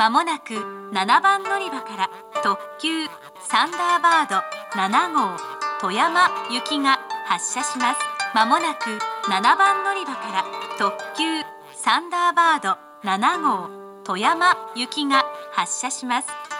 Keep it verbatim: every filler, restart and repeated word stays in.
まもなくななばん乗り場から特急サンダーバードななごう富山行きが発車します。まもなくななばん乗り場から特急サンダーバードななごう富山行きが発車します。